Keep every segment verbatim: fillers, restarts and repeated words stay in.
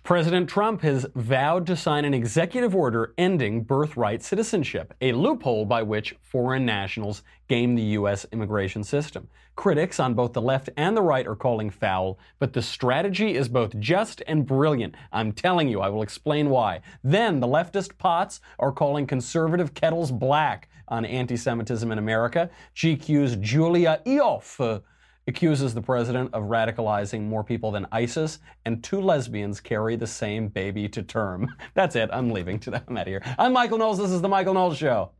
President Trump has vowed to sign an executive order ending birthright citizenship, a loophole by which foreign nationals game the U S immigration system. Critics on both the left and the right are calling foul, but the strategy is both just and brilliant. I'm telling you, I will explain why. Then the leftist pots are calling conservative kettles black on anti-Semitism in America. G Q's Julia Eoff uh, accuses the president of radicalizing more people than ISIS, and two lesbians carry the same baby to term. That's it. I'm leaving. I'm out of here. I'm Michael Knowles. This is The Michael Knowles Show.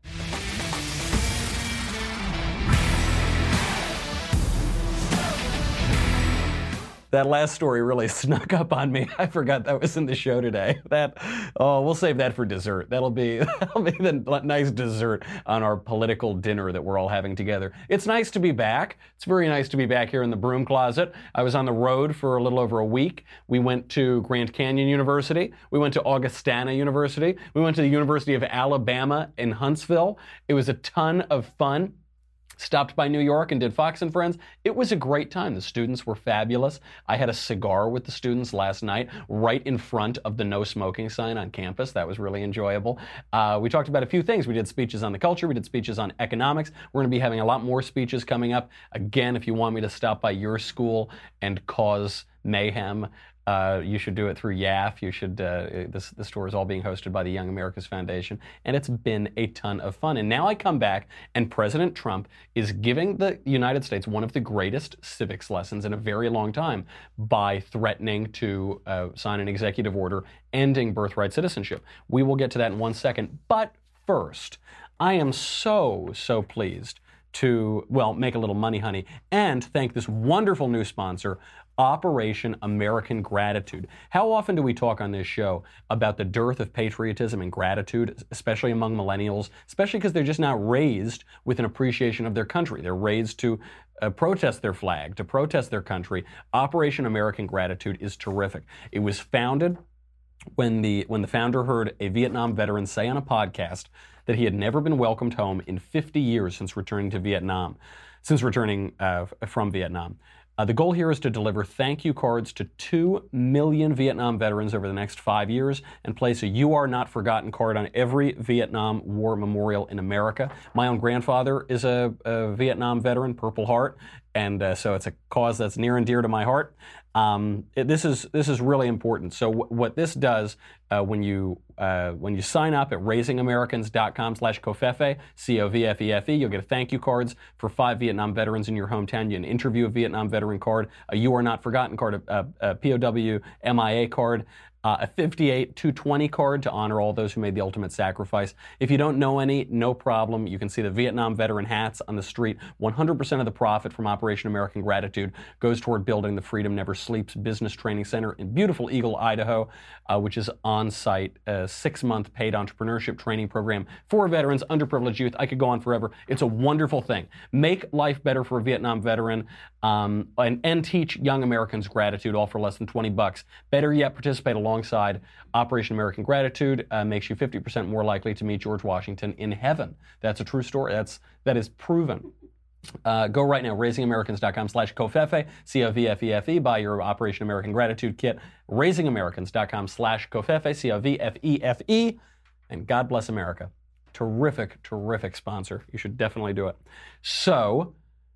That last story really snuck up on me. I forgot that was in the show today. That, oh, we'll save that for dessert. That'll be that'll be the nice dessert on our political dinner that we're all having together. It's nice to be back. It's very nice to be back here in the broom closet. I was on the road for a little over a week. We went to Grand Canyon University. We went to Augustana University. We went to the University of Alabama in Huntsville. It was a ton of fun. Stopped by New York and did Fox and Friends. It was a great time. The students were fabulous. I had a cigar with the students last night right in front of the no smoking sign on campus. That was really enjoyable. Uh, we talked about a few things. We did speeches on the culture. We did speeches on economics. We're going to be having a lot more speeches coming up. Again, if you want me to stop by your school and cause mayhem, Uh, you should do it through Y A F. You should. Uh, this this tour is all being hosted by the Young America's Foundation, and it's been a ton of fun. And now I come back, and President Trump is giving the United States one of the greatest civics lessons in a very long time by threatening to uh, sign an executive order ending birthright citizenship. We will get to that in one second. But first, I am so so pleased to, well, make a little money, honey, and thank this wonderful new sponsor, Operation American Gratitude. How often do we talk on this show about the dearth of patriotism and gratitude, especially among millennials, especially because they're just not raised with an appreciation of their country. They're raised to uh, protest their flag, to protest their country. Operation American Gratitude is terrific. It was founded when the when the founder heard a Vietnam veteran say on a podcast that he had never been welcomed home in fifty years since returning to Vietnam, since returning uh, from Vietnam. Uh, the goal here is to deliver thank you cards to two million Vietnam veterans over the next five years and place a You Are Not Forgotten card on every Vietnam War memorial in America. My own grandfather is a, a Vietnam veteran, Purple Heart, and uh, so it's a cause that's near and dear to my heart. Um, it, this is this is really important. So w- what this does uh, when you uh, when you sign up at raising americans dot com slash covfefe, C O V F E F E, you'll get a thank you cards for five Vietnam veterans in your hometown. You get an interview a Vietnam veteran card, a You Are Not Forgotten card, a, a, a P O W M I A card, Uh, a fifty-eight two twenty card to honor all those who made the ultimate sacrifice. If you don't know any, no problem. You can see the Vietnam veteran hats on the street. one hundred percent of the profit from Operation American Gratitude goes toward building the Freedom Never Sleeps Business Training Center in beautiful Eagle, Idaho, uh, which is on-site, a six-month paid entrepreneurship training program for veterans, underprivileged youth. I could go on forever. It's a wonderful thing. Make life better for a Vietnam veteran um, and, and teach young Americans gratitude, all for less than twenty bucks. Better yet, participate along alongside Operation American Gratitude uh, makes you fifty percent more likely to meet George Washington in heaven. That's a true story. That's, that is proven. Uh, go right now, raising americans dot com slash covfefe, C O V F E F E, buy your Operation American Gratitude kit, raising americans dot com slash covfefe, C O V F E F E, and God bless America. Terrific, terrific sponsor. You should definitely do it. So,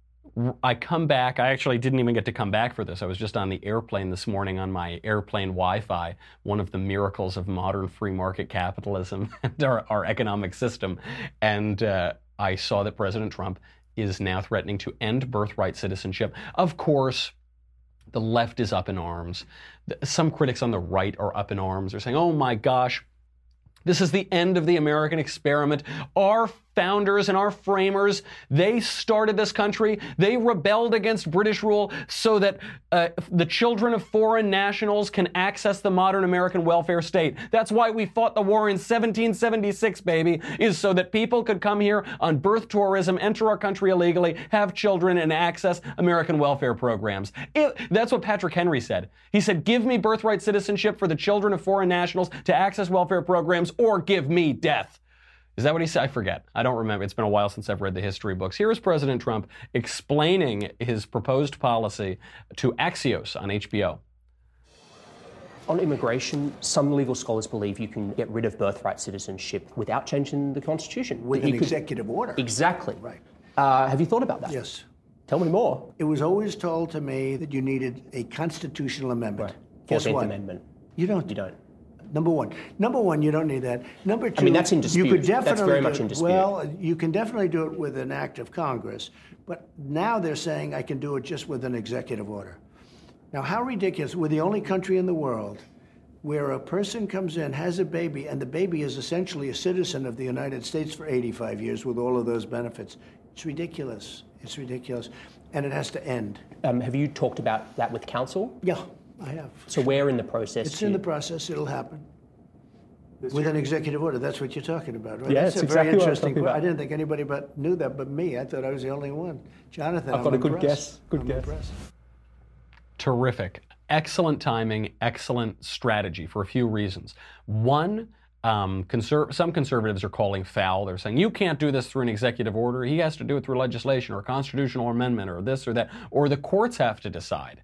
I come back. I actually didn't even get to come back for this. I was just on the airplane this morning on my airplane Wi-Fi, one of the miracles of modern free market capitalism and our, our economic system. And uh, I saw that President Trump is now threatening to end birthright citizenship. Of course, the left is up in arms. Some critics on the right are up in arms. They're saying, oh my gosh, this is the end of the American experiment. Our founders and our framers, they started this country. They rebelled against British rule so that uh, the children of foreign nationals can access the modern American welfare state. That's why we fought the war in seventeen seventy-six, baby, is so that people could come here on birth tourism, enter our country illegally, have children, and access American welfare programs. It, that's what Patrick Henry said. He said, give me birthright citizenship for the children of foreign nationals to access welfare programs, or give me death. Is that what he said? I forget. I don't remember. It's been a while since I've read the history books. Here is President Trump explaining his proposed policy to Axios on H B O. On immigration, some legal scholars believe you can get rid of birthright citizenship without changing the Constitution. With That an you could- executive order. Exactly. Right. Uh, have you thought about that? Yes. Tell me more. It was always told to me that you needed a constitutional amendment. Right. Guess fourteenth what? Amendment. You don't. You don't. Number one. Number one, you don't need that. Number two, I mean, that's in dispute. You could definitely That's very do much it- in dispute. Well, you can definitely do it with an act of Congress, but now they're saying I can do it just with an executive order. Now, how ridiculous. We're the only country in the world where a person comes in, has a baby, and the baby is essentially a citizen of the United States for eighty-five years with all of those benefits. It's ridiculous. It's ridiculous. And it has to end. Um, have you talked about that with council? Yeah, I have. So where in the process? It's do in you- the process. It'll happen. With an executive order. That's what you're talking about, right? Yeah, That's it's a very exactly what I'm interesting talking que- about. I didn't think anybody but knew that but me. I thought I was the only one. Jonathan, I've I'm got a good impressed. guess. Good I'm guess. impressed. Terrific. Excellent timing, excellent strategy for a few reasons. One, um, conser- some conservatives are calling foul. They're saying, you can't do this through an executive order. He has to do it through legislation or a constitutional amendment or this or that, or the courts have to decide.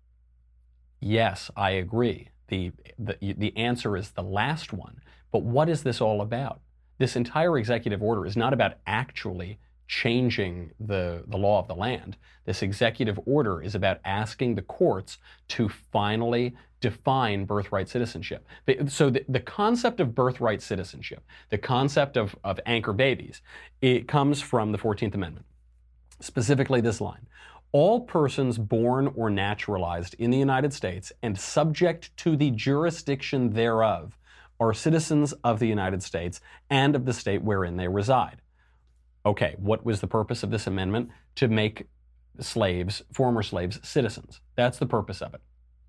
Yes, I agree. The, the, the answer is the last one. But what is this all about? This entire executive order is not about actually changing the, the law of the land. This executive order is about asking the courts to finally define birthright citizenship. So the, the concept of birthright citizenship, the concept of, of anchor babies, it comes from the fourteenth Amendment. Specifically this line: all persons born or naturalized in the United States and subject to the jurisdiction thereof are citizens of the United States and of the state wherein they reside. Okay, what was the purpose of this amendment? To make slaves, former slaves, citizens. That's the purpose of it.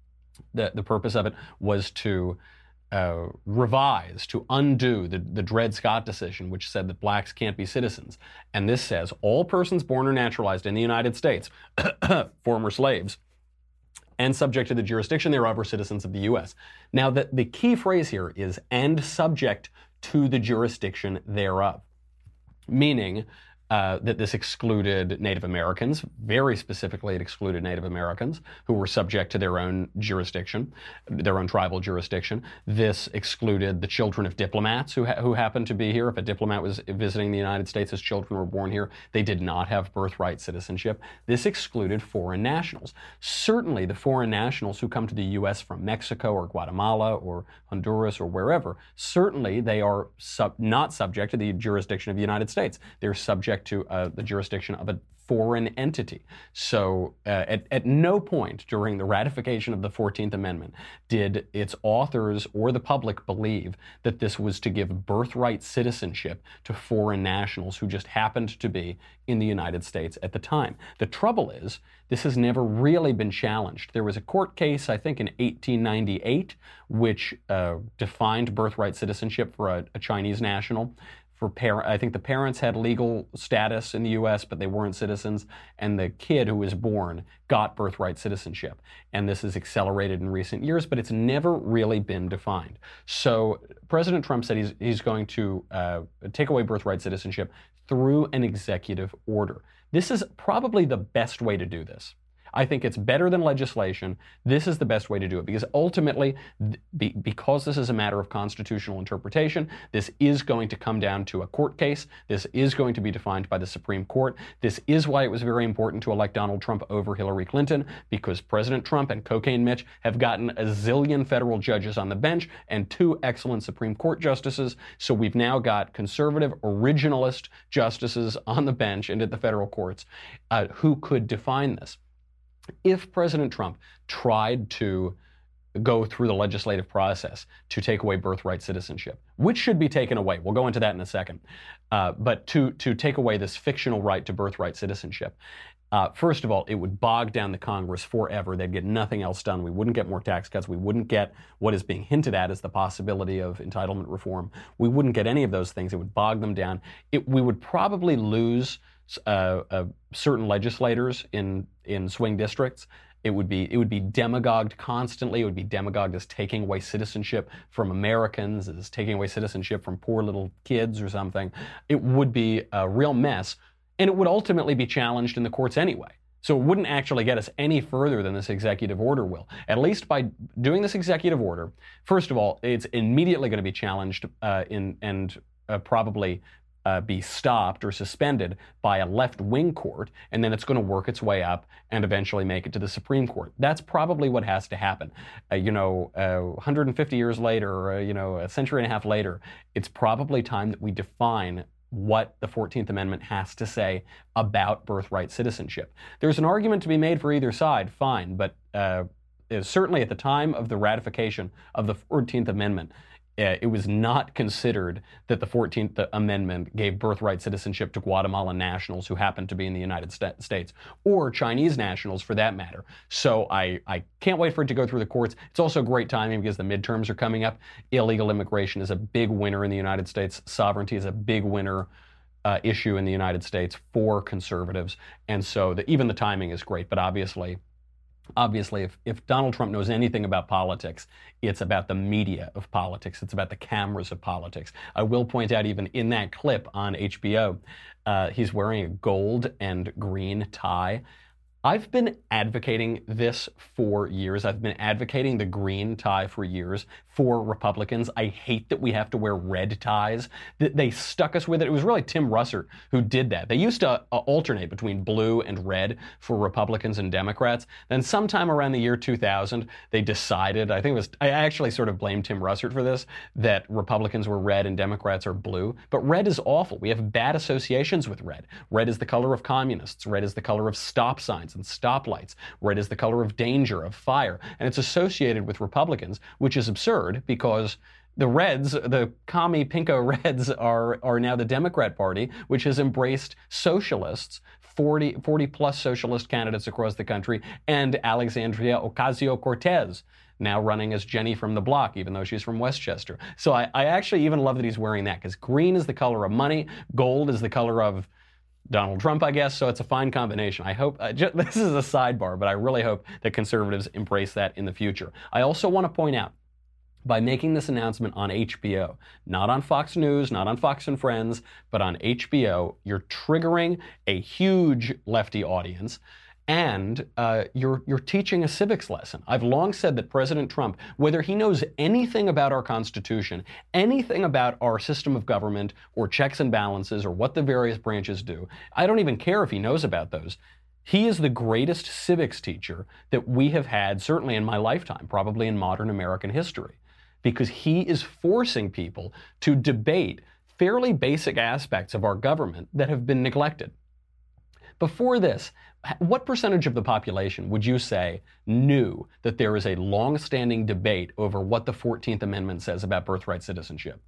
The, the purpose of it was to uh, revise, to undo the, the Dred Scott decision, which said that blacks can't be citizens. And this says all persons born or naturalized in the United States, former slaves, and subject to the jurisdiction thereof are citizens of the U S. Now, the, the key phrase here is and subject to the jurisdiction thereof, meaning uh, that this excluded Native Americans. Very specifically, it excluded Native Americans who were subject to their own jurisdiction, their own tribal jurisdiction. This excluded the children of diplomats who, ha- who happened to be here. If a diplomat was visiting the United States, his children were born here, they did not have birthright citizenship. This excluded foreign nationals. Certainly, the foreign nationals who come to the U S from Mexico or Guatemala or Honduras or wherever, certainly they are sub- not subject to the jurisdiction of the United States. They're subject to uh, the jurisdiction of a foreign entity. So uh, at, at no point during the ratification of the fourteenth Amendment did its authors or the public believe that this was to give birthright citizenship to foreign nationals who just happened to be in the United States at the time. The trouble is, this has never really been challenged. There was a court case, I think in eighteen ninety-eight, which uh, defined birthright citizenship for a, a Chinese national. For par- I think the parents had legal status in the U S, but they weren't citizens, and the kid who was born got birthright citizenship. And this is accelerated in recent years, but it's never really been defined. So President Trump said he's, he's going to uh, take away birthright citizenship through an executive order. This is probably the best way to do this. I think it's better than legislation. This is the best way to do it because ultimately, be, because this is a matter of constitutional interpretation, this is going to come down to a court case. This is going to be defined by the Supreme Court. This is why it was very important to elect Donald Trump over Hillary Clinton, because President Trump and Cocaine Mitch have gotten a zillion federal judges on the bench and two excellent Supreme Court justices. So we've now got conservative, originalist justices on the bench and at the federal courts uh, who could define this. If President Trump tried to go through the legislative process to take away birthright citizenship, which should be taken away, we'll go into that in a second, uh, but to, to take away this fictional right to birthright citizenship, uh, first of all, it would bog down the Congress forever. They'd get nothing else done. We wouldn't get more tax cuts. We wouldn't get what is being hinted at as the possibility of entitlement reform. We wouldn't get any of those things. It would bog them down. It, we would probably lose uh, uh, certain legislators in in swing districts. It would be it would be demagogued constantly. It would be demagogued as taking away citizenship from Americans, as taking away citizenship from poor little kids or something. It would be a real mess, and it would ultimately be challenged in the courts anyway. So it wouldn't actually get us any further than this executive order will. At least by doing this executive order, first of all, it's immediately going to be challenged uh, in and uh, probably uh, be stopped or suspended by a left-wing court, and then it's going to work its way up and eventually make it to the Supreme Court. That's probably what has to happen. Uh, you know, uh, one hundred fifty years later, uh, you know, a century and a half later, it's probably time that we define what the fourteenth Amendment has to say about birthright citizenship. There's an argument to be made for either side, fine, but uh, certainly at the time of the ratification of the fourteenth Amendment, uh, it was not considered that the fourteenth Amendment gave birthright citizenship to Guatemalan nationals who happened to be in the United States, or Chinese nationals for that matter. So I, I can't wait for it to go through the courts. It's also great timing because the midterms are coming up. Illegal immigration is a big winner in the United States. Sovereignty is a big winner uh, issue in the United States for conservatives. And so the, even the timing is great, but obviously, Obviously, if, if Donald Trump knows anything about politics, it's about the media of politics. It's about the cameras of politics. I will point out, even in that clip on H B O, uh, he's wearing a gold and green tie. I've been advocating this for years. I've been advocating the green tie for years for Republicans. I hate that we have to wear red ties. They stuck us with it. It was really Tim Russert who did that. They used to uh, alternate between blue and red for Republicans and Democrats. Then sometime around the year two thousand, they decided, I think it was, I actually sort of blamed Tim Russert for this, that Republicans were red and Democrats are blue. But red is awful. We have bad associations with red. Red is the color of communists. Red is the color of stop signs and stoplights. Red is the color of danger, of fire. And it's associated with Republicans, which is absurd because the Reds, the commie pinko Reds, are, are now the Democrat Party, which has embraced socialists, forty, forty plus socialist candidates across the country, and Alexandria Ocasio-Cortez, now running as Jenny from the block, even though she's from Westchester. So I, I actually even love that he's wearing that, because green is the color of money, gold is the color of Donald Trump, I guess, so it's a fine combination. I hope, uh, just, this is a sidebar, but I really hope that conservatives embrace that in the future. I also want to point out, by making this announcement on H B O, not on Fox News, not on Fox and Friends, but on H B O, you're triggering a huge lefty audience, and uh, you're, you're teaching a civics lesson. I've long said that President Trump, whether he knows anything about our Constitution, anything about our system of government, or checks and balances, or what the various branches do, I don't even care if he knows about those. He is the greatest civics teacher that we have had, certainly in my lifetime, probably in modern American history, because he is forcing people to debate fairly basic aspects of our government that have been neglected. Before this, what percentage of the population would you say knew that there is a long-standing debate over what the fourteenth Amendment says about birthright citizenship?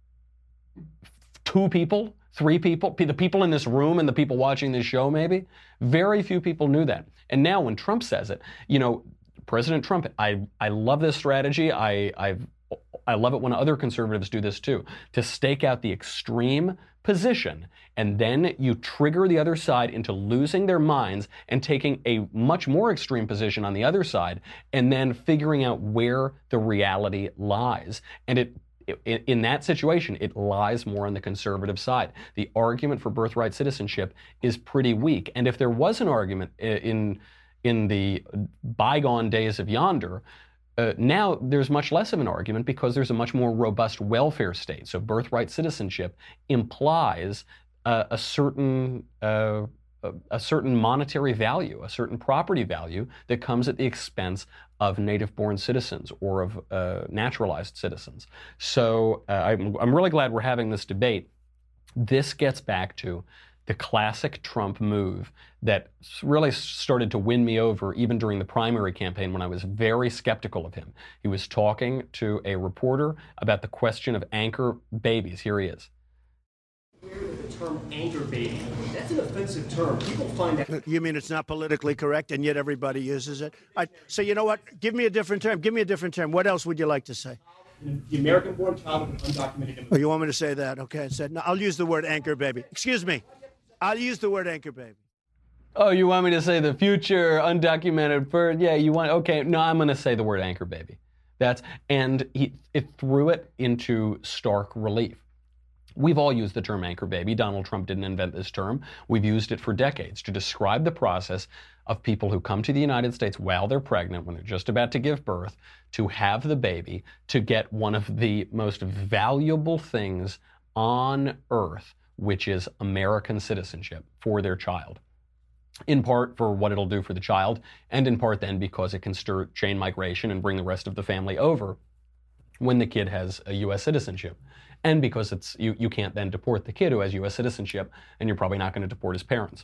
Two people? Three people? The people in this room and the people watching this show, maybe? Very few people knew that. And now when Trump says it, you know, President Trump, I, I love this strategy. I, I've, I love it when other conservatives do this too, to stake out the extreme position, and then you trigger the other side into losing their minds and taking a much more extreme position on the other side, and then figuring out where the reality lies. And it in that situation, it lies more on the conservative side. The argument for birthright citizenship is pretty weak. And if there was an argument in, in the bygone days of yonder, uh, now there's much less of an argument because there's a much more robust welfare state. So birthright citizenship implies uh, a certain uh, a, a certain monetary value, a certain property value that comes at the expense of native-born citizens or of uh, naturalized citizens. So uh, I'm, I'm really glad we're having this debate. This gets back to the classic Trump move that really started to win me over even during the primary campaign when I was very skeptical of him. He was talking to a reporter about the question of anchor babies. Here he is. The term anchor baby, that's an offensive term. People find that. You mean it's not politically correct and yet everybody uses it? I, so you know what? Give me a different term. Give me a different term. What else would you like to say? The American-born child of an undocumented immigrant. Oh, you want me to say that? Okay. I said, no, I'll use the word anchor baby. Excuse me. I'll use the word anchor baby. Oh, you want me to say the future undocumented birth? Yeah, you want, okay. No, I'm going to say the word anchor baby. That's, and he, it threw it into stark relief. We've all used the term anchor baby. Donald Trump didn't invent this term. We've used it for decades to describe the process of people who come to the United States while they're pregnant, when they're just about to give birth, to have the baby, to get one of the most valuable things on earth, which is American citizenship for their child. In part for what it'll do for the child, and in part then because it can stir chain migration and bring the rest of the family over when the kid has a U S citizenship. And because it's you, you can't then deport the kid who has U S citizenship, and you're probably not going to deport his parents.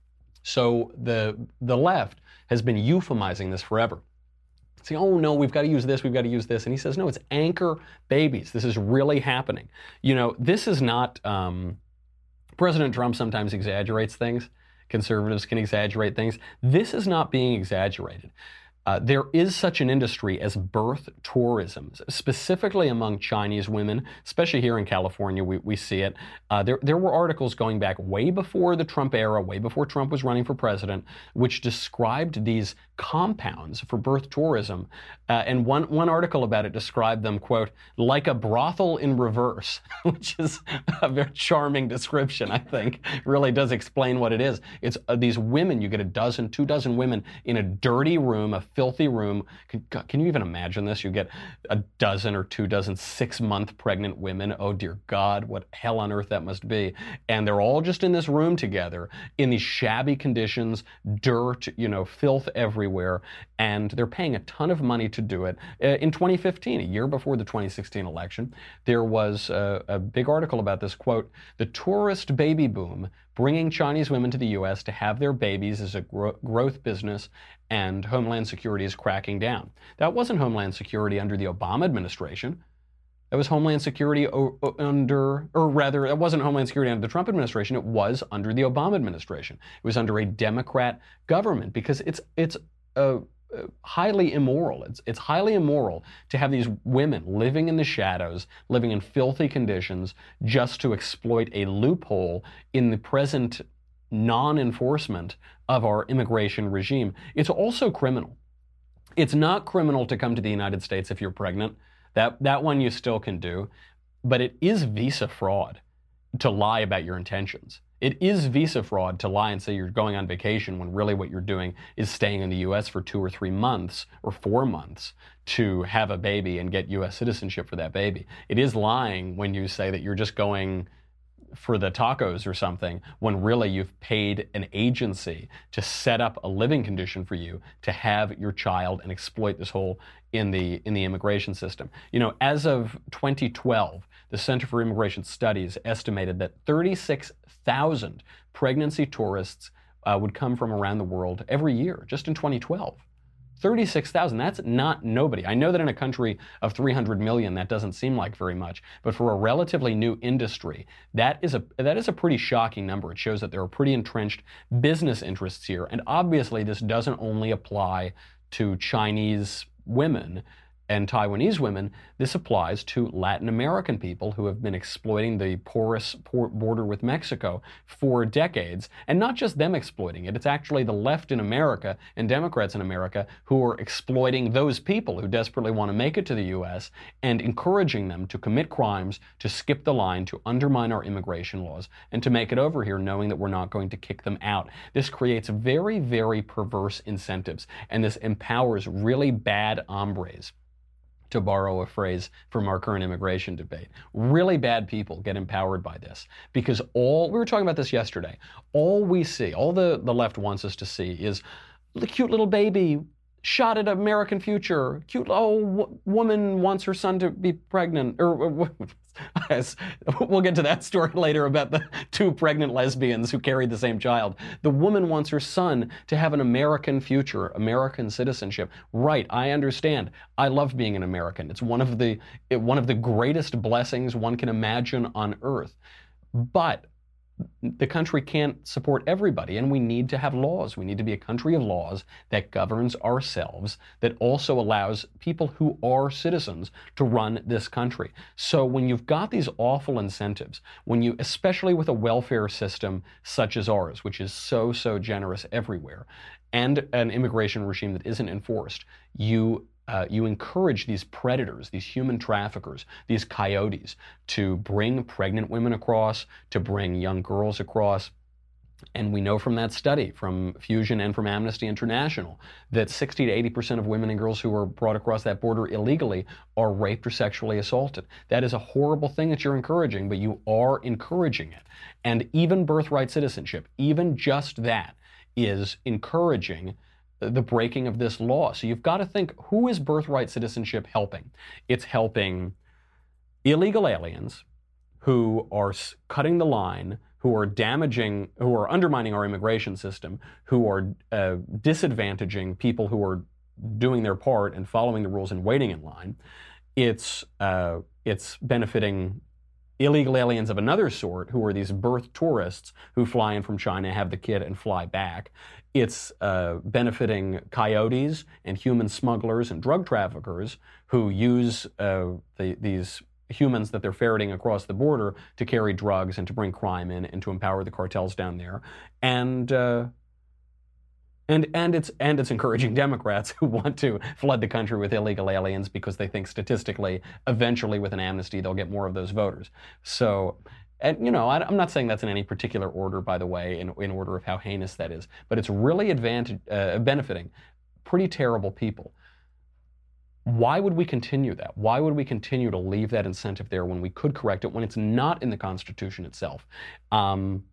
So the the left has been euphemizing this forever. Saying, oh no, we've got to use this, we've got to use this. And he says, no, it's anchor babies. This is really happening. You know, this is not, um, President Trump sometimes exaggerates things. Conservatives can exaggerate things. This is not being exaggerated. Uh, there is such an industry as birth tourism, specifically among Chinese women, especially here in California, we, we see it. Uh, there, there were articles going back way before the Trump era, way before Trump was running for president, which described these compounds for birth tourism. Uh, and one, one article about it described them, quote, like a brothel in reverse, which is a very charming description, I think. Really does explain what it is. It's uh, these women, you get a dozen, two dozen women in a dirty room, a filthy room. Can, can you even imagine this? You get a dozen or two dozen six-month pregnant women. Oh, dear God, what hell on earth that must be. And they're all just in this room together in these shabby conditions, dirt, you know, filth everywhere. And they're paying a ton of money to do it. In twenty fifteen, a year before the twenty sixteen election, there was a, a big article about this, quote, the tourist baby boom bringing Chinese women to the U S to have their babies is a gro- growth business, and Homeland Security is cracking down. That wasn't Homeland Security under the Obama administration. That was Homeland Security o- o- under, or rather, it wasn't Homeland Security under the Trump administration. It was under the Obama administration. It was under a Democrat government, because it's it's uh, highly immoral. It's it's highly immoral to have these women living in the shadows, living in filthy conditions, just to exploit a loophole in the present non-enforcement of our immigration regime. It's also criminal. It's not criminal to come to the United States if you're pregnant. That that one you still can do, but it is visa fraud to lie about your intentions. It is visa fraud to lie and say you're going on vacation when really what you're doing is staying in the U S for two or three months or four months to have a baby and get U S citizenship for that baby. It is lying when you say that you're just going for the tacos or something, when really you've paid an agency to set up a living condition for you to have your child and exploit this hole in the in the immigration system. You know, as of twenty twelve, the Center for Immigration Studies estimated that thirty-six thousand pregnancy tourists uh, would come from around the world every year, just in twenty twelve. thirty-six thousand, that's not nobody. I know that in a country of three hundred million, that doesn't seem like very much, but for a relatively new industry, that is a that is a pretty shocking number. It shows that there are pretty entrenched business interests here, and obviously this doesn't only apply to Chinese women and Taiwanese women. This applies to Latin American people who have been exploiting the porous port border with Mexico for decades. And not just them exploiting it, it's actually the left in America and Democrats in America who are exploiting those people who desperately want to make it to the U S and encouraging them to commit crimes, to skip the line, to undermine our immigration laws, and to make it over here knowing that we're not going to kick them out. This creates very, very perverse incentives, and this empowers really bad hombres, to borrow a phrase from our current immigration debate. Really bad people get empowered by this, because all, we were talking about this yesterday, all we see, all the, the left wants us to see is the cute little baby shot at American future. Cute, oh, w- woman wants her son to be pregnant. Or, or we'll get to that story later about the two pregnant lesbians who carried the same child. The woman wants her son to have an American future, American citizenship. Right, I understand. I love being an American. It's one of the it, one of the greatest blessings one can imagine on earth. But the country can't support everybody, and we need to have laws. We need to be a country of laws that governs ourselves, that also allows people who are citizens to run this country. So when you've got these awful incentives, when you, especially with a welfare system such as ours, which is so, so generous everywhere, and an immigration regime that isn't enforced, you Uh, you encourage these predators, these human traffickers, these coyotes to bring pregnant women across, to bring young girls across, And we know from that study, from Fusion and from Amnesty International, that sixty to eighty percent of women and girls who are brought across that border illegally are raped or sexually assaulted. That is a horrible thing that you're encouraging, but you are encouraging it. And even birthright citizenship, even just that, is encouraging the breaking of this law. So you've got to think, who is birthright citizenship helping? It's helping illegal aliens who are cutting the line, who are damaging, who are undermining our immigration system, who are uh, disadvantaging people who are doing their part and following the rules and waiting in line. It's uh, it's benefiting illegal aliens of another sort, who are these birth tourists who fly in from China, have the kid, and fly back. It's uh, benefiting coyotes and human smugglers and drug traffickers who use uh, the, these humans that they're ferreting across the border to carry drugs and to bring crime in and to empower the cartels down there. And uh, and and it's and it's encouraging Democrats who want to flood the country with illegal aliens because they think statistically, eventually with an amnesty, they'll get more of those voters. So, and you know, I, I'm not saying that's in any particular order, by the way, in, in order of how heinous that is, but it's really advantage, uh, benefiting pretty terrible people. Why would we continue that? Why would we continue to leave that incentive there when we could correct it, when it's not in the Constitution itself? Um,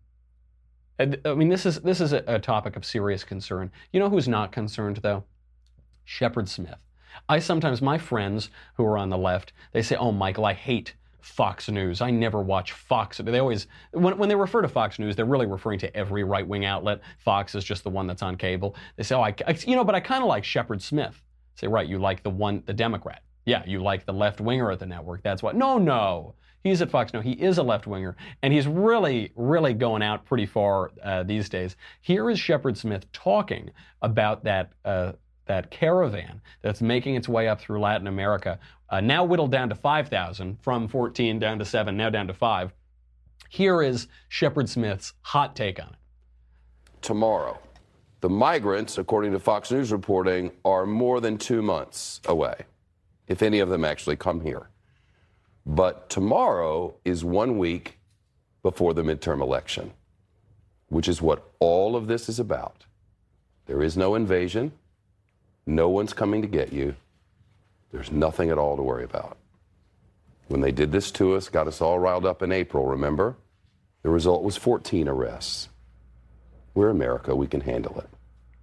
I mean, this is this is a, a topic of serious concern. You know who's not concerned, though? Shepard Smith. I sometimes, my friends who are on the left, they say, oh, Michael, I hate Fox News. I never watch Fox. They always, when, when they refer to Fox News, they're really referring to every right-wing outlet. Fox is just the one that's on cable. They say, oh, I, I you know, but I kind of like Shepard Smith. Say, right, you like the one, the Democrat. Yeah, you like the left-winger at the network. That's what. No, no. He's at Fox. No, he is a left-winger. And he's really, really going out pretty far uh, these days. Here is Shepard Smith talking about that uh, that caravan that's making its way up through Latin America, uh, now whittled down to five thousand, from fourteen down to seven, now down to five. Here is Shepard Smith's hot take on it. Tomorrow. The migrants, according to Fox News reporting, are more than two months away, if any of them actually come here. But tomorrow is one week before the midterm election, which is what all of this is about. There is no invasion. No one's coming to get you. There's nothing at all to worry about. When they did this to us, got us all riled up in April, remember? The result was fourteen arrests. We're America. We can handle it.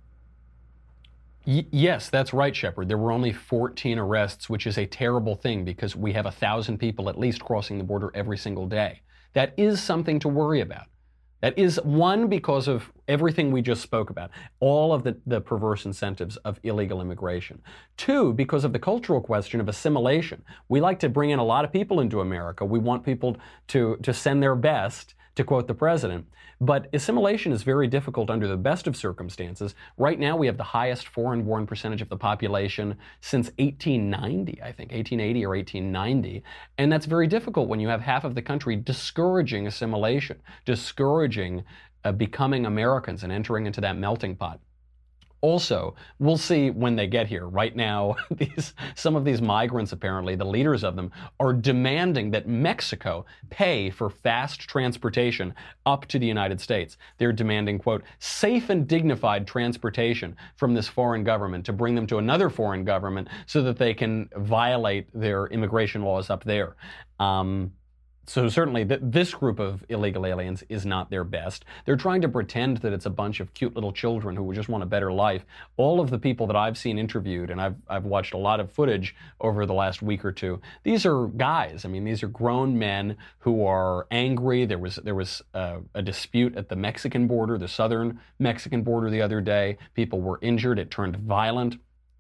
Y- yes, that's right, Shepard. There were only fourteen arrests, which is a terrible thing because we have one thousand people at least crossing the border every single day. That is something to worry about. That is, one, because of everything we just spoke about, all of the, the perverse incentives of illegal immigration. Two, because of the cultural question of assimilation. We like to bring in a lot of people into America. We want people to, to send their best, to quote the president. But assimilation is very difficult under the best of circumstances. Right now, we have the highest foreign-born percentage of the population since eighteen ninety, I think, eighteen eighty or eighteen ninety. And that's very difficult when you have half of the country discouraging assimilation, discouraging uh, becoming Americans and entering into that melting pot. Also, we'll see when they get here. Right now, these, some of these migrants, apparently, the leaders of them, are demanding that Mexico pay for fast transportation up to the United States. They're demanding, quote, safe and dignified transportation from this foreign government to bring them to another foreign government so that they can violate their immigration laws up there. Um, So certainly th- this group of illegal aliens is not their best. They're trying to pretend that it's a bunch of cute little children who just want a better life. All of the people that I've seen interviewed, and I've, I've watched a lot of footage over the last week or two, these are guys. I mean, these are grown men who are angry. There was, there was uh, a dispute at the Mexican border, the southern Mexican border the other day. People were injured. It turned violent.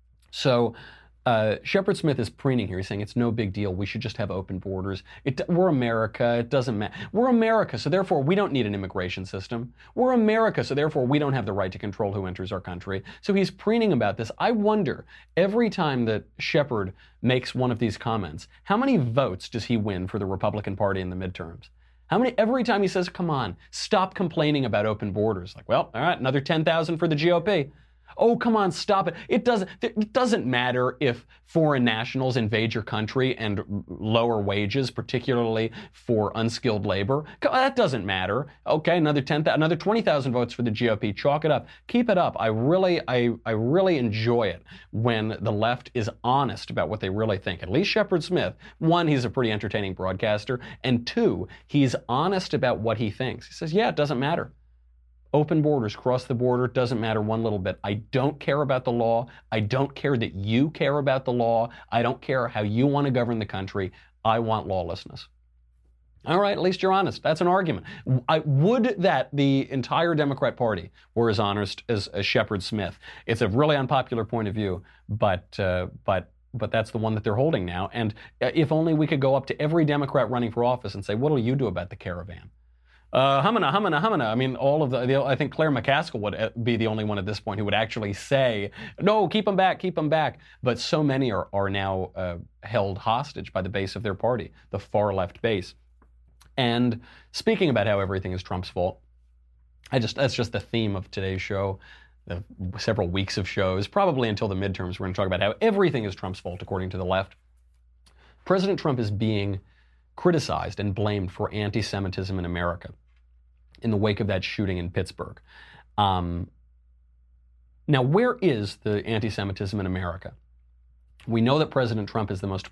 So Uh, Shepard Smith is preening here. He's saying it's no big deal. We should just have open borders. It, we're America. It doesn't matter. We're America, so therefore we don't need an immigration system. We're America, so therefore we don't have the right to control who enters our country. So he's preening about this. I wonder, every time that Shepard makes one of these comments, how many votes does he win for the Republican Party in the midterms? How many, every time he says, come on, stop complaining about open borders. Like, well, all right, another ten thousand for the G O P. Oh, come on, stop it. It doesn't, it doesn't matter if foreign nationals invade your country and lower wages, particularly for unskilled labor. That doesn't matter. Okay, another ten, another twenty thousand votes for the G O P. Chalk it up. Keep it up. I really, I, I really enjoy it when the left is honest about what they really think. At least Shepard Smith, one, he's a pretty entertaining broadcaster, and two, he's honest about what he thinks. He says, yeah, it doesn't matter. Open borders, cross the border, doesn't matter one little bit. I don't care about the law. I don't care that you care about the law. I don't care how you want to govern the country. I want lawlessness. All right, at least you're honest. That's an argument. I would that the entire Democrat Party were as honest as, as Shepard Smith. It's a really unpopular point of view, but uh, but but that's the one that they're holding now. And if only we could go up to every Democrat running for office and say, what'll you do about the caravan? Uh, humana, humana, humana. I mean, all of the, the, I think Claire McCaskill would be the only one at this point who would actually say, no, keep them back, keep them back. But so many are, are now uh, held hostage by the base of their party, the far left base. And speaking about how everything is Trump's fault, I just, that's just the theme of today's show, the several weeks of shows, probably until the midterms. We're going to talk about how everything is Trump's fault, according to the left. President Trump is being criticized and blamed for anti-Semitism in America in the wake of that shooting in Pittsburgh. Um, now, where is the anti-Semitism in America? We know that President Trump is the most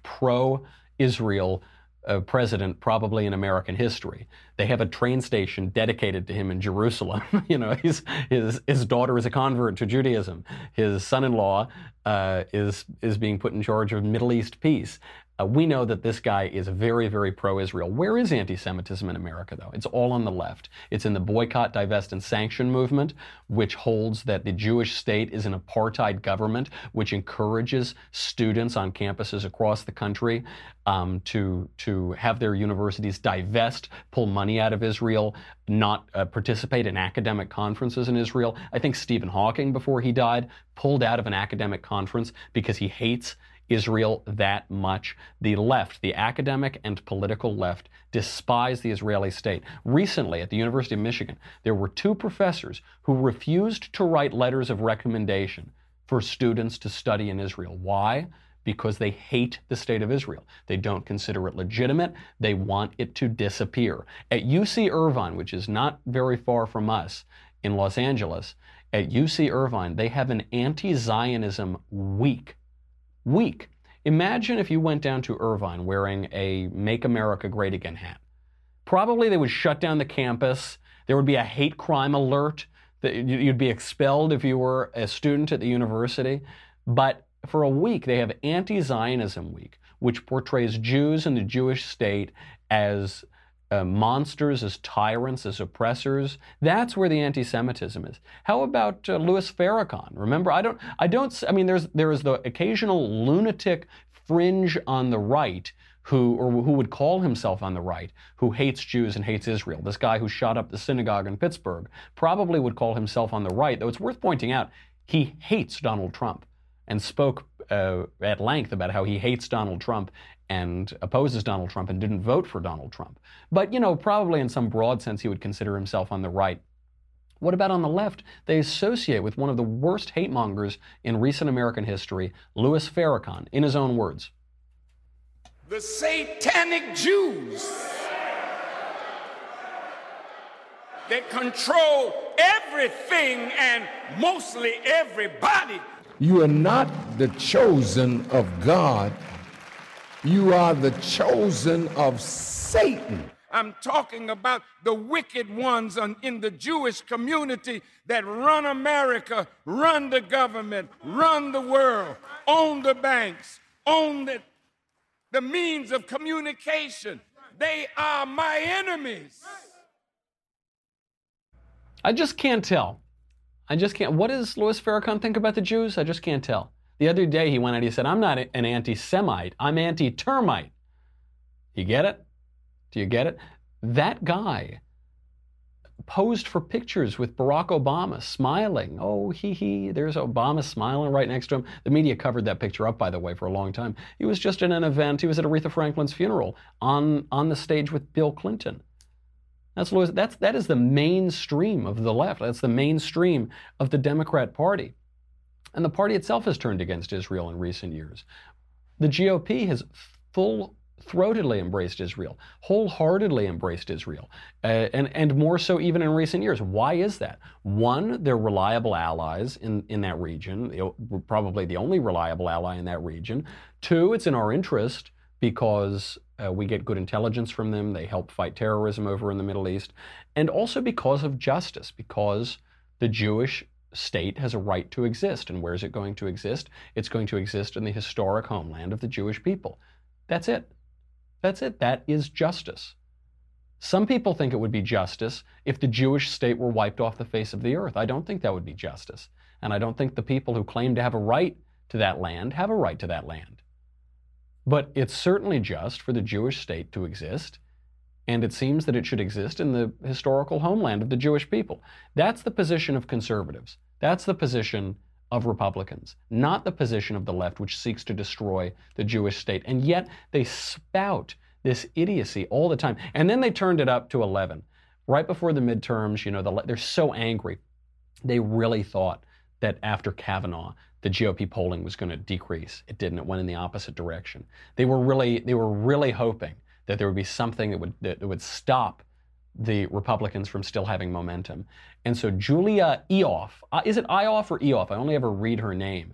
pro-Israel uh, president probably in American history. They have a train station dedicated to him in Jerusalem. You know, his, his, his daughter is a convert to Judaism. His son-in-law uh, is, is being put in charge of Middle East peace. Uh, we know that this guy is very, very pro-Israel. Where is anti-Semitism in America, though? It's all on the left. It's in the boycott, divest, and sanction movement, which holds that the Jewish state is an apartheid government, which encourages students on campuses across the country um, to, to have their universities divest, pull money out of Israel, not uh, participate in academic conferences in Israel. I think Stephen Hawking, before he died, pulled out of an academic conference because he hates Israel that much. The left, the academic and political left, despise the Israeli state. Recently, at the University of Michigan, there were two professors who refused to write letters of recommendation for students to study in Israel. Why? Because they hate the state of Israel. They don't consider it legitimate. They want it to disappear. At U C Irvine, which is not very far from us in Los Angeles, at U C Irvine, they have an anti-Zionism week. Week. Imagine if you went down to Irvine wearing a Make America Great Again hat. Probably they would shut down the campus. There would be a hate crime alert. That you'd be expelled if you were a student at the university. But for a week, they have Anti-Zionism Week, which portrays Jews and the Jewish state as Uh, monsters, as tyrants, as oppressors. That's where the anti-Semitism is. How about uh, Louis Farrakhan? Remember, I don't, I don't, I mean, there's, there is the occasional lunatic fringe on the right who, or who would call himself on the right, who hates Jews and hates Israel. This guy who shot up the synagogue in Pittsburgh probably would call himself on the right, though it's worth pointing out, he hates Donald Trump and spoke uh, at length about how he hates Donald Trump and opposes Donald Trump and didn't vote for Donald Trump. But, you know, probably in some broad sense he would consider himself on the right. What about on the left? They associate with one of the worst hate mongers in recent American history, Louis Farrakhan, in his own words. The satanic Jews that control everything and mostly everybody. You are not the chosen of God. You are the chosen of Satan. I'm talking about the wicked ones in the Jewish community that run America, run the government, run the world, own the banks, own the, the means of communication. They are my enemies. I just can't tell. I just can't. What does Louis Farrakhan think about the Jews? I just can't tell. The other day he went out, he said, I'm not an anti-Semite, I'm anti-termite. You get it? Do you get it? That guy posed for pictures with Barack Obama, smiling. Oh, hee hee, there's Obama smiling right next to him. The media covered that picture up, by the way, for a long time. He was just in an event, he was at Aretha Franklin's funeral on, on the stage with Bill Clinton. That's, Louis, that's, that is the mainstream of the left. That's the mainstream of the Democrat Party. And the party itself has turned against Israel in recent years. The G O P has full-throatedly embraced Israel, wholeheartedly embraced Israel, uh, and, and more so even in recent years. Why is that? One, they're reliable allies in, in that region, the, probably the only reliable ally in that region. Two, it's in our interest because uh, we get good intelligence from them. They help fight terrorism over in the Middle East. And also because of justice, because the Jewish state has a right to exist. And where is it going to exist? It's going to exist in the historic homeland of the Jewish people. That's it. That's it. That is justice. Some people think it would be justice if the Jewish state were wiped off the face of the earth. I don't think that would be justice. And I don't think the people who claim to have a right to that land have a right to that land. But it's certainly just for the Jewish state to exist, and it seems that it should exist in the historical homeland of the Jewish people. That's the position of conservatives. That's the position of Republicans, not the position of the left, which seeks to destroy the Jewish state. And yet they spout this idiocy all the time. And then they turned it up to eleven. Right before the midterms, you know, the, they're so angry. They really thought that after Kavanaugh, the G O P polling was going to decrease. It didn't. It went in the opposite direction. They were really, they were really hoping that there would be something that would that would stop the Republicans from still having momentum. And so Julia Eoff, uh, is it Eoff or Eoff? I only ever read her name.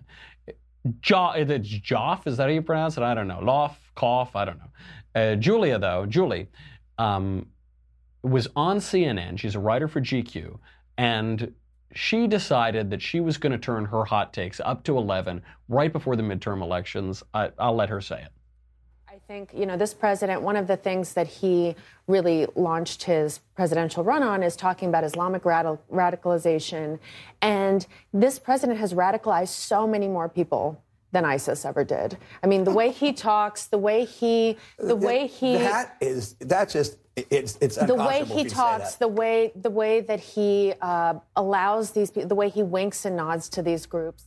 Jo, it's Joff, is that how you pronounce it? I don't know. Loff, Cough, I don't know. Uh, Julia, though, Julie, um, was on C N N. She's a writer for G Q, and she decided that she was going to turn her hot takes up to eleven right before the midterm elections. I, I'll let her say it. I think, you know, this president, one of the things that he really launched his presidential run on is talking about Islamic radical, radicalization. And this president has radicalized so many more people than ISIS ever did. I mean, the way he talks, the way he, the way he... That is, that's just, it's it's the way he talks, the way, the way that he uh, allows these people, the way he winks and nods to these groups.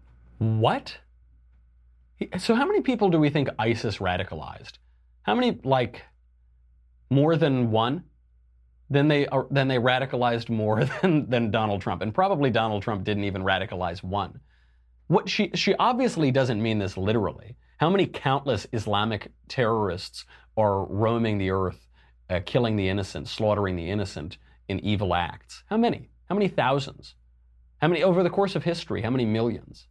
What? So how many people do we think ISIS radicalized? How many, like, more than one? Then they are, then they radicalized more than, than Donald Trump. And probably Donald Trump didn't even radicalize one. What she, she obviously doesn't mean this literally. How many countless Islamic terrorists are roaming the earth, uh, killing the innocent, slaughtering the innocent in evil acts? How many? How many thousands? How many over the course of history? How many millions?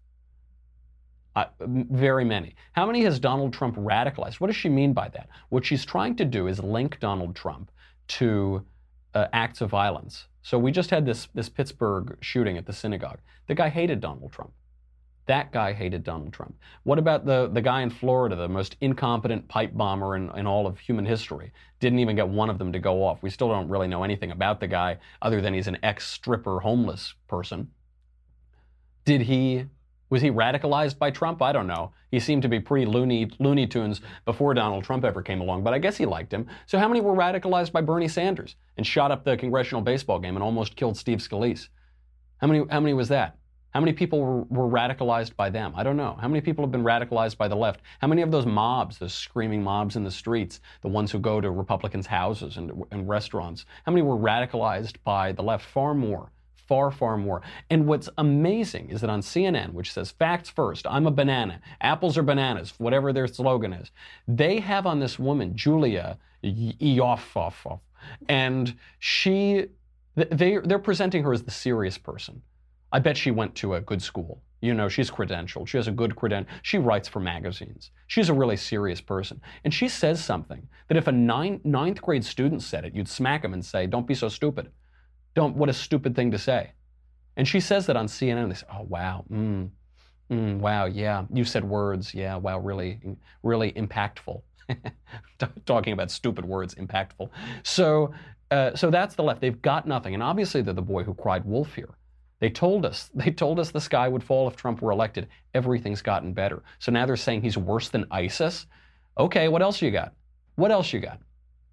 Uh, very many. How many has Donald Trump radicalized? What does she mean by that? What she's trying to do is link Donald Trump to uh, acts of violence. So we just had this, this Pittsburgh shooting at the synagogue. The guy hated Donald Trump. That guy hated Donald Trump. What about the, the guy in Florida, the most incompetent pipe bomber in, in all of human history? Didn't even get one of them to go off. We still don't really know anything about the guy other than he's an ex-stripper homeless person. Did he... Was he radicalized by Trump? I don't know. He seemed to be pretty loony, Looney Tunes before Donald Trump ever came along, but I guess he liked him. So how many were radicalized by Bernie Sanders and shot up the congressional baseball game and almost killed Steve Scalise? How many, how many was that? How many people were, were radicalized by them? I don't know. How many people have been radicalized by the left? How many of those mobs, those screaming mobs in the streets, the ones who go to Republicans' houses and, and restaurants, how many were radicalized by the left? Far more. Far, far more. And what's amazing is that on C N N, which says facts first, I'm a banana, apples are bananas, whatever their slogan is, they have on this woman, Julia Eoff, and she, they, they're presenting her as the serious person. I bet she went to a good school. You know, she's credentialed. She has a good credential. She writes for magazines. She's a really serious person. And she says something that if a nine, ninth grade student said it, you'd smack him and say, don't be so stupid. Don't, what a stupid thing to say. And she says that on C N N. They say, oh, wow, mm, mm, wow, yeah, you said words, yeah, wow, really, really impactful. Talking about stupid words, impactful. So, uh, so that's the left. They've got nothing. And obviously they're the boy who cried wolf here. They told us, they told us the sky would fall if Trump were elected. Everything's gotten better. So now they're saying he's worse than ISIS? Okay, what else you got? What else you got?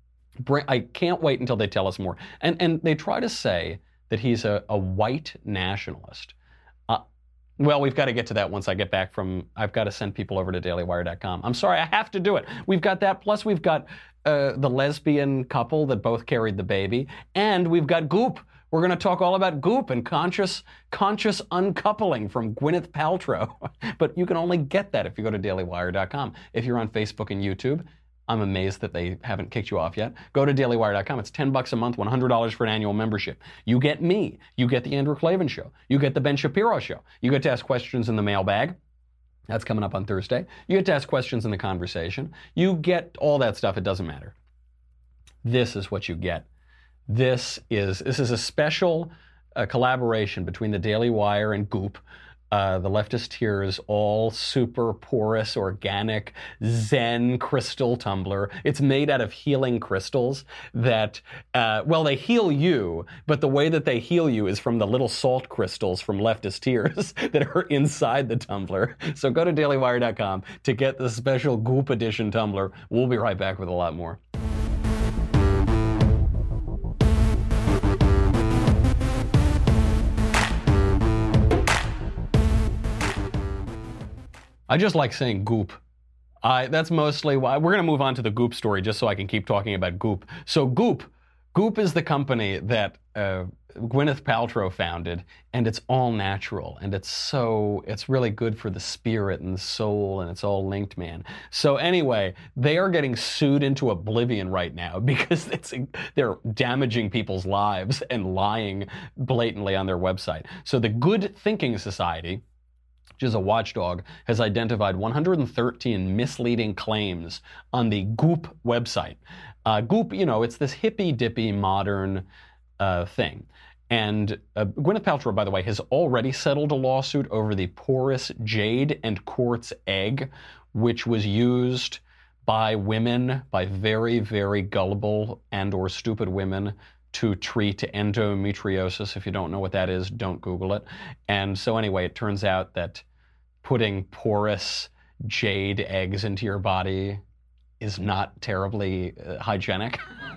I can't wait until they tell us more. And and they try to say that he's a, a white nationalist. Uh, well, we've got to get to that once I get back from, I've got to send people over to daily wire dot com. I'm sorry, I have to do it. We've got that, plus we've got uh, the lesbian couple that both carried the baby, and we've got Goop We're going to talk all about Goop and conscious conscious uncoupling from Gwyneth Paltrow. But you can only get that if you go to daily wire dot com. If you're on Facebook and YouTube, I'm amazed that they haven't kicked you off yet. Go to daily wire dot com. It's ten bucks a month, one hundred dollars for an annual membership. You get me. You get the Andrew Klavan Show. You get the Ben Shapiro Show. You get to ask questions in the mailbag. That's coming up on Thursday. You get to ask questions in the conversation. You get all that stuff. It doesn't matter. This is what you get. This is this is a special uh, collaboration between the Daily Wire and Goop. Uh, the Leftist Tears, all super porous, organic, Zen crystal tumbler. It's made out of healing crystals that, uh, well, they heal you, but the way that they heal you is from the little salt crystals from Leftist Tears that are inside the tumbler. So go to daily wire dot com to get the special Goop edition tumbler. We'll be right back with a lot more. I just like saying Goop. I, that's mostly why. We're going to move on to the Goop story just so I can keep talking about Goop. So Goop, Goop is the company that uh, Gwyneth Paltrow founded, and it's all natural, and it's so, it's really good for the spirit and the soul, and it's all linked, man. So anyway, they are getting sued into oblivion right now because it's, they're damaging people's lives and lying blatantly on their website. So the Good Thinking Society, which is a watchdog, has identified one hundred thirteen misleading claims on the Goop website. Uh, Goop, you know, it's this hippy-dippy modern uh, thing. And uh, Gwyneth Paltrow, by the way, has already settled a lawsuit over the porous jade and quartz egg, which was used by women, by very, very gullible and or stupid women, to treat endometriosis. If you don't know what that is, don't Google it. And so anyway, it turns out that putting porous jade eggs into your body is not terribly uh, hygienic.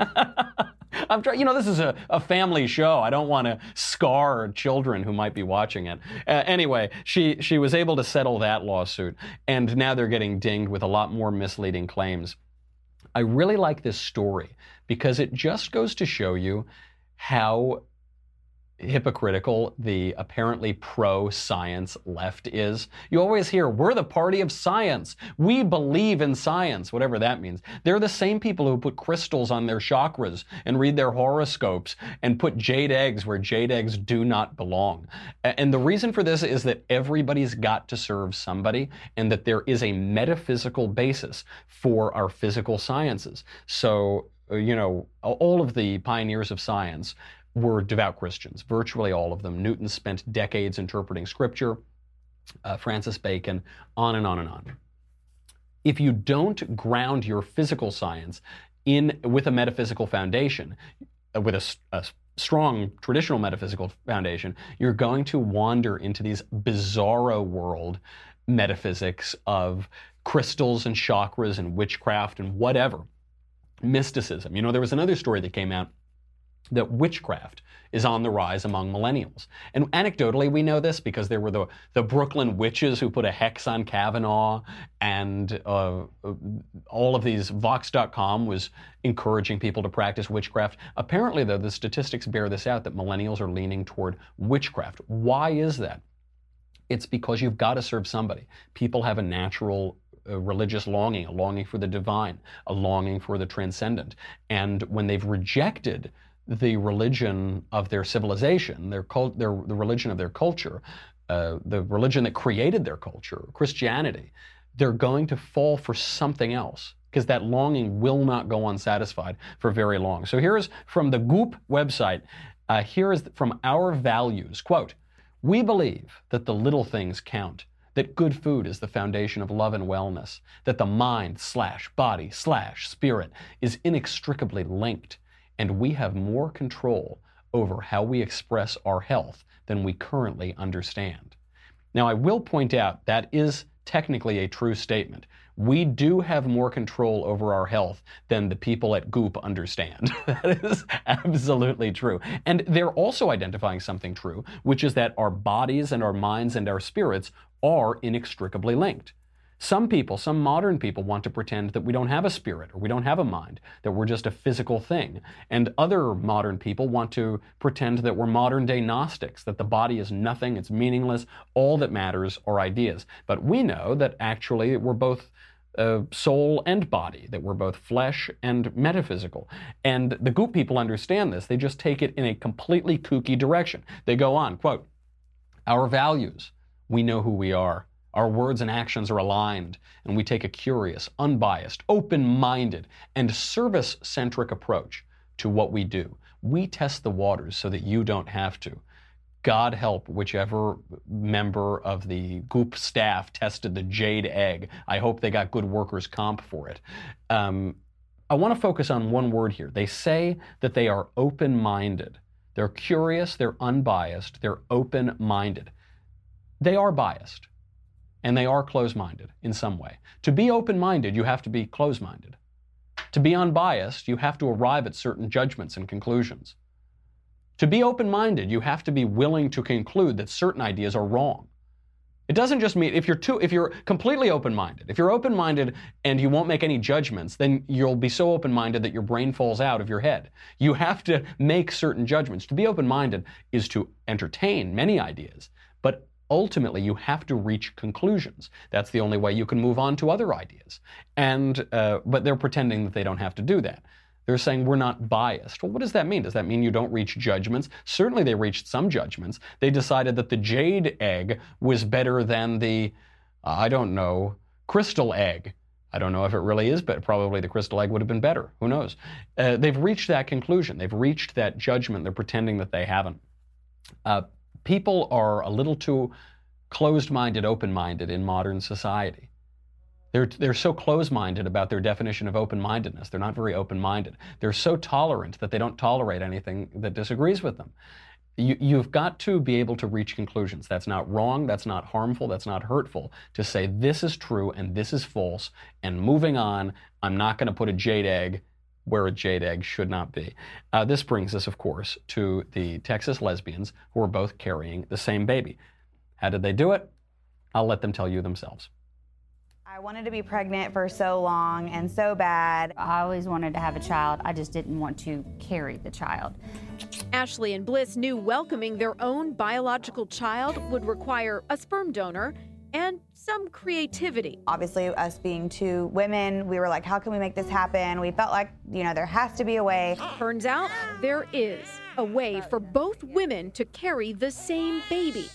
I'm trying, you know, this is a, a family show. I don't want to scar children who might be watching it. Uh, anyway, she, she was able to settle that lawsuit, and now they're getting dinged with a lot more misleading claims. I really like this story because it just goes to show you how hypocritical the apparently pro-science left is. You always hear, we're the party of science. We believe in science, whatever that means. They're the same people who put crystals on their chakras and read their horoscopes and put jade eggs where jade eggs do not belong. And the reason for this is that everybody's got to serve somebody, and that there is a metaphysical basis for our physical sciences. So, you know, all of the pioneers of science were devout Christians, virtually all of them. Newton spent decades interpreting scripture, uh, Francis Bacon, on and on and on. If you don't ground your physical science in with a metaphysical foundation, uh, with a, a strong traditional metaphysical foundation, you're going to wander into these bizarro world metaphysics of crystals and chakras and witchcraft and whatever, mysticism. You know, there was another story that came out that witchcraft is on the rise among millennials. And anecdotally, we know this because there were the, the Brooklyn witches who put a hex on Kavanaugh, and uh, all of these, Vox dot com was encouraging people to practice witchcraft. Apparently, though, the statistics bear this out, that millennials are leaning toward witchcraft. Why is that? It's because you've got to serve somebody. People have a natural a religious longing, a longing for the divine, a longing for the transcendent. And when they've rejected the religion of their civilization, their cult, their the religion of their culture, uh, the religion that created their culture, Christianity, they're going to fall for something else, because that longing will not go unsatisfied for very long. So here's from the Goop website. Uh, here is from our values. Quote, "We believe that the little things count, that good food is the foundation of love and wellness, that the mind slash body slash spirit is inextricably linked, and we have more control over how we express our health than we currently understand." Now, I will point out that is technically a true statement. We do have more control over our health than the people at Goop understand. That is absolutely true. And they're also identifying something true, which is that our bodies and our minds and our spirits are inextricably linked. Some people, some modern people, want to pretend that we don't have a spirit or we don't have a mind, that we're just a physical thing. And other modern people want to pretend that we're modern-day Gnostics, that the body is nothing, it's meaningless, all that matters are ideas. But we know that actually we're both uh, soul and body, that we're both flesh and metaphysical. And the Goop people understand this. They just take it in a completely kooky direction. They go on, quote, "Our values, we know who we are. Our words and actions are aligned, and we take a curious, unbiased, open-minded, and service-centric approach to what we do. We test the waters so that you don't have to. God help whichever member of the Goop staff tested the jade egg. I hope they got good workers' comp for it." Um, I want to focus on one word here. They say that they are open-minded. They're curious, they're unbiased, they're open-minded. They are biased. And they are closed-minded in some way. To be open-minded, you have to be closed-minded. To be unbiased, you have to arrive at certain judgments and conclusions. To be open-minded, you have to be willing to conclude that certain ideas are wrong. It doesn't just mean if you're too, if you're completely open-minded, if you're open-minded and you won't make any judgments, then you'll be so open-minded that your brain falls out of your head. You have to make certain judgments. To be open-minded is to entertain many ideas, but ultimately, you have to reach conclusions. That's the only way you can move on to other ideas. And uh, but they're pretending that they don't have to do that. They're saying we're not biased. Well, what does that mean? Does that mean you don't reach judgments? Certainly they reached some judgments. They decided that the jade egg was better than the, uh, I don't know, crystal egg. I don't know if it really is, but probably the crystal egg would have been better. Who knows? Uh, they've reached that conclusion. They've reached that judgment. They're pretending that they haven't. Uh, People are a little too closed-minded, open-minded in modern society. They're, they're so closed-minded about their definition of open-mindedness. They're not very open-minded. They're so tolerant that they don't tolerate anything that disagrees with them. You, you've got to be able to reach conclusions. That's not wrong, that's not harmful, that's not hurtful. To say this is true and this is false, and moving on, I'm not going to put a jade egg where a jade egg should not be. Uh, this brings us, of course, to the Texas lesbians who are both carrying the same baby. How did they do it? I'll let them tell you themselves. I wanted to be pregnant for so long and so bad. I always wanted to have a child. I just didn't want to carry the child. Ashley and Bliss knew welcoming their own biological child would require a sperm donor and some creativity. Obviously, us being two women, we were like, how can we make this happen? We felt like, you know, there has to be a way. Turns out there is a way for both women to carry the same baby.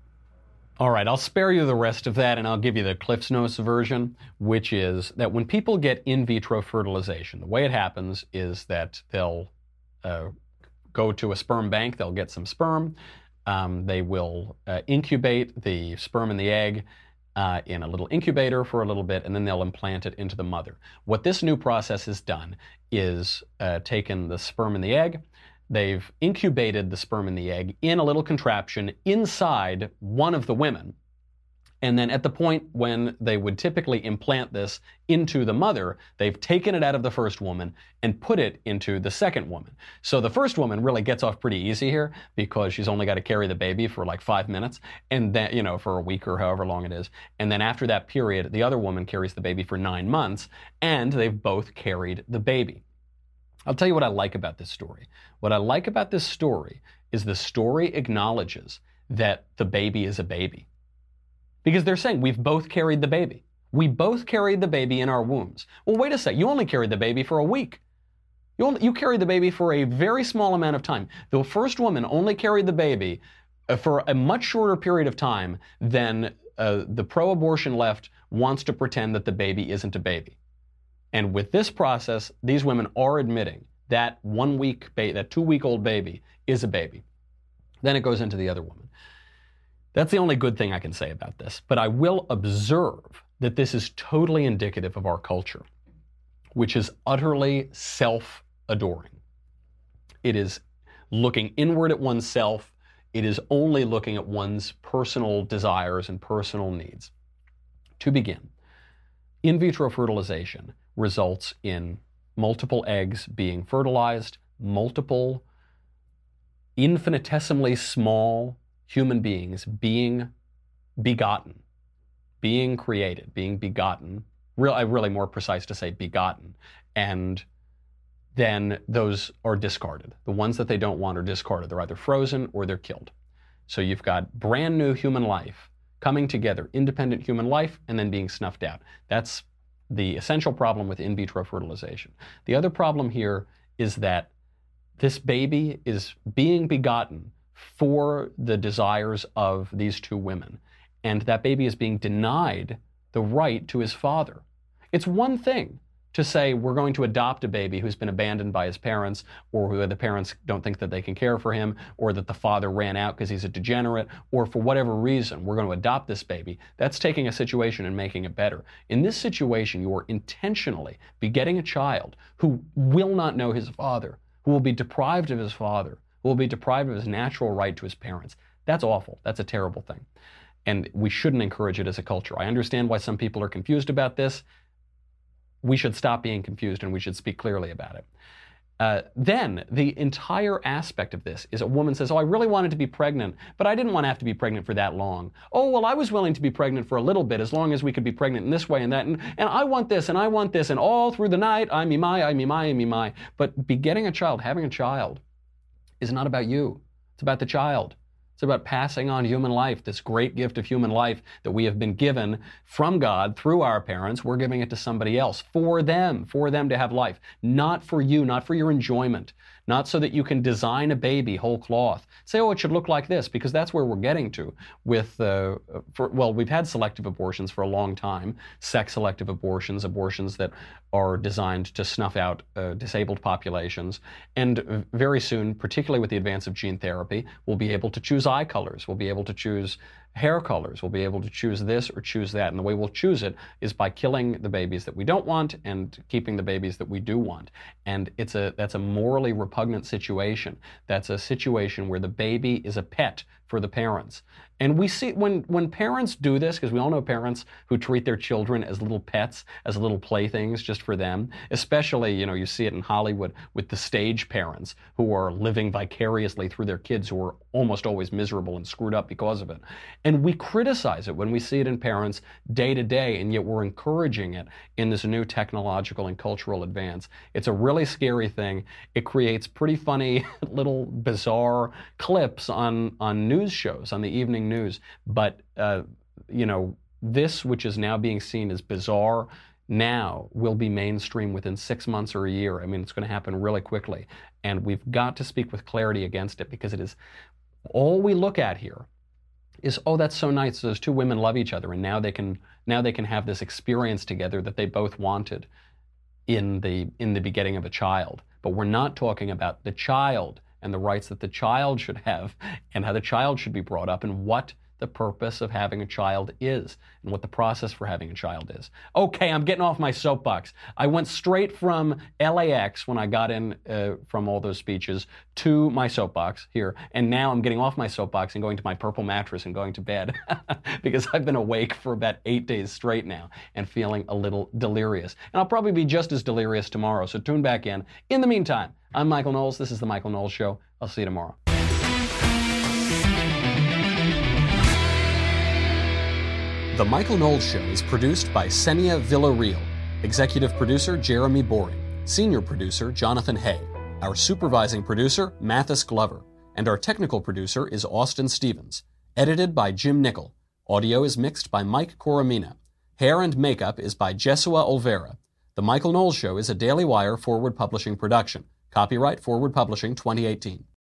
All right, I'll spare you the rest of that, and I'll give you the Cliff's Notes version, which is that when people get in vitro fertilization, the way it happens is that they'll uh, go to a sperm bank, they'll get some sperm, Um, they will uh, incubate the sperm and the egg uh, in a little incubator for a little bit, and then they'll implant it into the mother. What this new process has done is uh, taken the sperm and the egg, they've incubated the sperm and the egg in a little contraption inside one of the women, and then at the point when they would typically implant this into the mother, they've taken it out of the first woman and put it into the second woman. So the first woman really gets off pretty easy here because she's only got to carry the baby for like five minutes, and then, you know, for a week or however long it is. And then after that period, the other woman carries the baby for nine months, and they've both carried the baby. I'll tell you what I like about this story. What I like about this story is the story acknowledges that the baby is a baby. Because they're saying, we've both carried the baby. We both carried the baby in our wombs. Well, wait a sec, you only carried the baby for a week. You, only, you carried the baby for a very small amount of time. The first woman only carried the baby uh, for a much shorter period of time than uh, the pro-abortion left wants to pretend that the baby isn't a baby. And with this process, these women are admitting that one week, ba- that two-week-old baby is a baby. Then it goes into the other woman. That's the only good thing I can say about this. But I will observe that this is totally indicative of our culture, which is utterly self-adoring. It is looking inward at oneself. It is only looking at one's personal desires and personal needs. To begin, in vitro fertilization results in multiple eggs being fertilized, multiple infinitesimally small human beings being begotten being created, being begotten, real, really more precise to say begotten, and then those are discarded. The ones that they don't want are discarded. They're either frozen or they're killed. So you've got brand new human life coming together, independent human life, and then being snuffed out. That's the essential problem with in vitro fertilization. The other problem here is that this baby is being begotten for the desires of these two women, and that baby is being denied the right to his father. It's one thing to say we're going to adopt a baby who's been abandoned by his parents, or who the parents don't think that they can care for him, or that the father ran out because he's a degenerate, or for whatever reason, we're going to adopt this baby. That's taking a situation and making it better. In this situation, you are intentionally begetting a child who will not know his father, who will be deprived of his father, who will be deprived of his natural right to his parents. That's awful. That's a terrible thing. And we shouldn't encourage it as a culture. I understand why some people are confused about this. We should stop being confused and we should speak clearly about it. Uh, then the entire aspect of this is a woman says, oh, I really wanted to be pregnant, but I didn't want to have to be pregnant for that long. Oh, well, I was willing to be pregnant for a little bit as long as we could be pregnant in this way and that. And, and I want this and I want this. And all through the night, I me my, I me my, I me my. But begetting a child, having a child is not about you. It's about the child. It's about passing on human life, this great gift of human life that we have been given from God through our parents. We're giving it to somebody else for them, for them to have life, not for you, not for your enjoyment, not so that you can design a baby whole cloth. Say, oh, it should look like this, because that's where we're getting to with, uh, for, well, we've had selective abortions for a long time, sex-selective abortions, abortions that are designed to snuff out uh, disabled populations. And very soon, particularly with the advance of gene therapy, we'll be able to choose eye colors. We'll be able to choose hair colors. We'll be able to choose this or choose that. And the way we'll choose it is by killing the babies that we don't want and keeping the babies that we do want. And it's a that's a morally repugnant situation. That's a situation where the baby is a pet for the parents. And we see when, when parents do this, because we all know parents who treat their children as little pets, as little playthings just for them, especially, you know, you see it in Hollywood with the stage parents who are living vicariously through their kids who are almost always miserable and screwed up because of it. And we criticize it when we see it in parents day to day, and yet we're encouraging it in this new technological and cultural advance. It's a really scary thing. It creates pretty funny little bizarre clips on, on news shows, on the evening news. But, uh, you know, this, which is now being seen as bizarre, now will be mainstream within six months or a year. I mean, it's going to happen really quickly. And we've got to speak with clarity against it, because it is all we look at here is, oh, that's so nice. Those two women love each other, and now they can now they can have this experience together that they both wanted in the in the begetting of a child. But we're not talking about the child and the rights that the child should have, and how the child should be brought up, and what the purpose of having a child is, and what the process for having a child is. Okay, I'm getting off my soapbox. I went straight from L A X when I got in uh, from all those speeches to my soapbox here, and now I'm getting off my soapbox and going to my purple mattress and going to bed because I've been awake for about eight days straight now and feeling a little delirious. And I'll probably be just as delirious tomorrow, so tune back in. In the meantime, I'm Michael Knowles. This is The Michael Knowles Show. I'll see you tomorrow. The Michael Knowles Show is produced by Senia Villarreal, executive producer Jeremy Boring, senior producer Jonathan Hay, our supervising producer Mathis Glover, and our technical producer is Austin Stevens, edited by Jim Nickel. Audio is mixed by Mike Coromina. Hair and makeup is by Jesua Olvera. The Michael Knowles Show is a Daily Wire Forward Publishing production. Copyright Forward Publishing twenty eighteen.